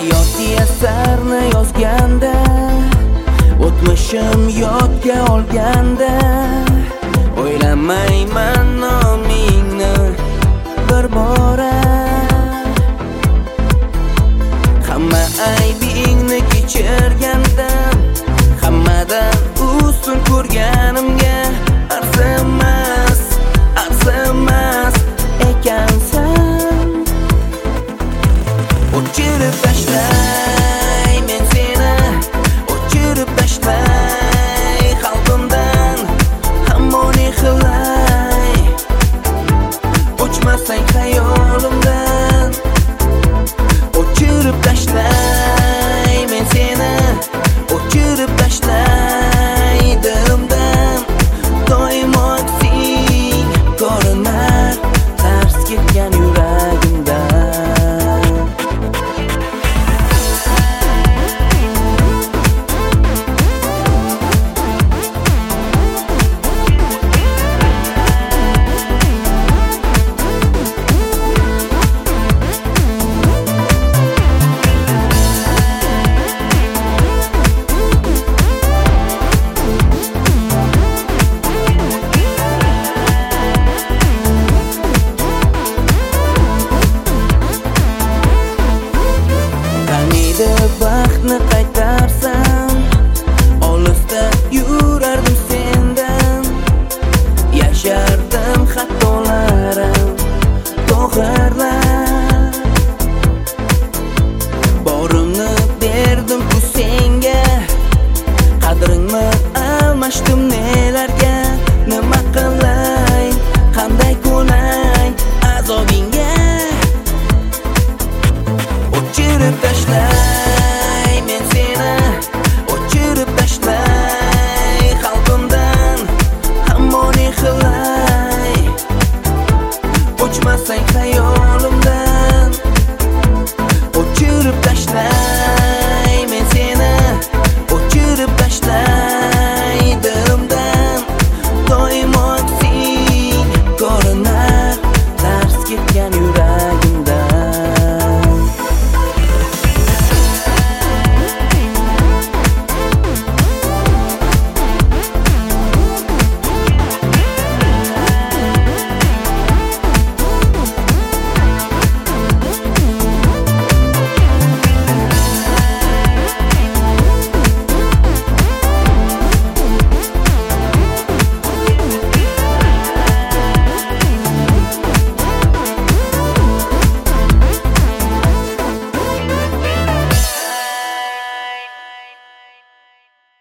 Hayotga asarni yozganda, o'tmishim yodga olganda, o'ylamayman nomingni bir bora. Hamma aybingni kechirgandan, hammadan ustun ko'rganimga arzimas ekansan. O'chirib tashlay men seni, o'chirib tashlay qalbimdan hammoni xilay. O'chmasang xayolimdan, o'chirib tashlay men seni, o'chirib tashlay dilimdan. Doimo aksing ko'rinar tars ketgan yuragimdan. Vaqtni qaytarsam, olisda yurardim sendan. Yashardim xatolarim to'g'irlab, borimni berdim ku senga. Qadringni almashdim nelarga, nima qilay, qanday ko'nay azobingga. O'chirib tashlay